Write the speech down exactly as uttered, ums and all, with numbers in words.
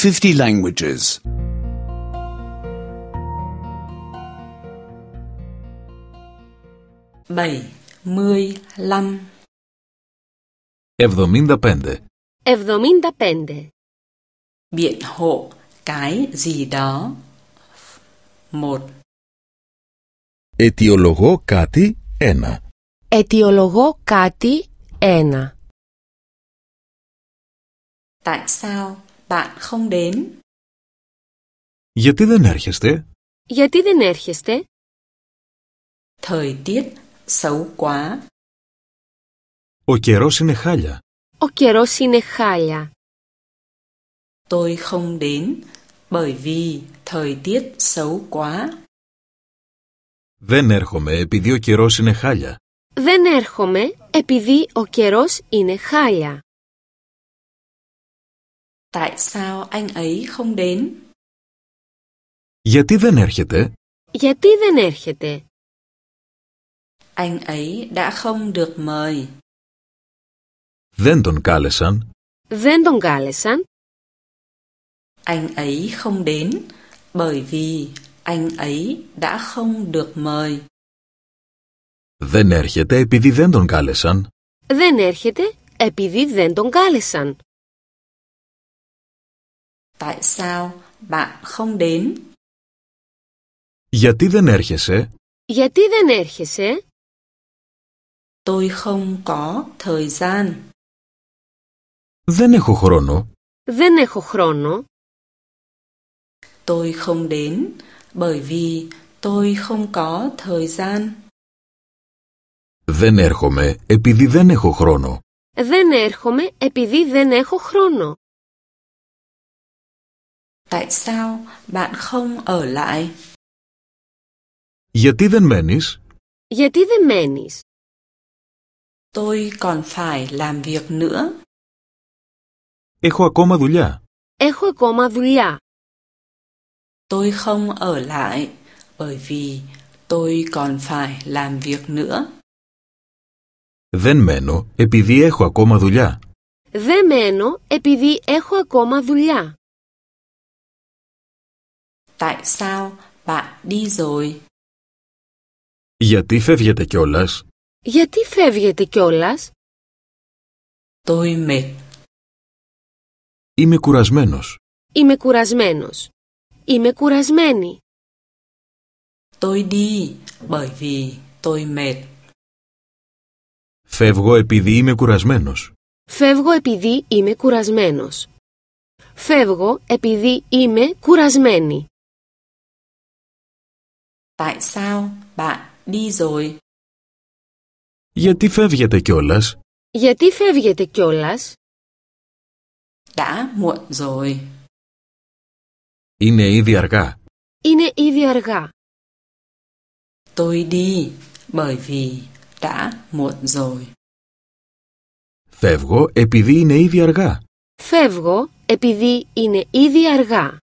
fifty languages. bảy mươi lăm. εβδομήντα πέντε. εβδομήντα πέντε. Biện hộ cái gì đó. Một. Αιτιολογώ κάτι ένα. Αιτιολογώ κάτι ένα. Tại sao bạn không đến? Γιατί δεν έρχεστε? Γιατί δεν έρχεστε? Thời tiết xấu quá. Ο καιρός είναι χάλια. Ο καιρός είναι χάλια. Tôi không đến bởi vì thời tiết xấu quá. Δεν έρχομαι επειδή ο καιρός είναι χάλια. Δεν έρχομαι επειδή ο καιρός είναι χάλια. Tại sao anh ấy không đến? Γιατί δεν έρχεται? Γιατί δεν έρχεται? Anh ấy đã không được mời. Δεν τον κάλεσαν. Δεν τον κάλεσαν. Anh ấy không đến bởi vì anh ấy đã không được mời. Δεν έρχεται επειδή δεν τον κάλεσαν. Δεν έρχεται επειδή δεν τον κάλεσαν. Tại sao bạn không đến? Γιατί δεν έρχεσαι? Γιατί δεν έρχεσαι? Tôi không có thời gian. Δεν έχω χρόνο. Δεν έχω χρόνο. Tôi không đến bởi vì tôi không có thời gian. Δεν έρχομαι επειδή δεν έχω χρόνο. Δεν έρχομαι επειδή δεν έχω χρόνο. Tại sao bạn không ở lại? Γιατί δεν μένεις? Γιατί δεν μένεις? Tôi còn phải làm việc nữa. Έχω ακόμα δουλειά. Έχω ακόμα δουλειά. Tôi không ở lại bởi vì tôi còn phải làm việc nữa. Δεν μένω επειδή έχω ακόμα δουλειά. Δεν μένω επειδή έχω ακόμα δουλειά. Tại sao bạn đi rồi? Γιατί φεύγετε κιόλας? Γιατί φεύγετε κιόλας? Tôi mệt. Είμαι κουρασμένος. Είμαι κουρασμένος. Είμαι κουρασμένη. Tôi đi bởi vì tôi mệt. Φεύγω επειδή είμαι κουρασμένος. Φεύγω επειδή είμαι κουρασμένος. Φεύγω επειδή είμαι κουρασμένη. Tại sao bạn đi rồi? Γιατί φεύγετε κιόλας? Γιατί φεύγετε κιόλας? Đã muộn rồi. Είναι ήδη αργά. Είναι ήδη αργά. Tôi đi bởi vì đã muộn rồi. Φεύγω επειδή είναι ήδη αργά. Φεύγω επειδή είναι ήδη αργά.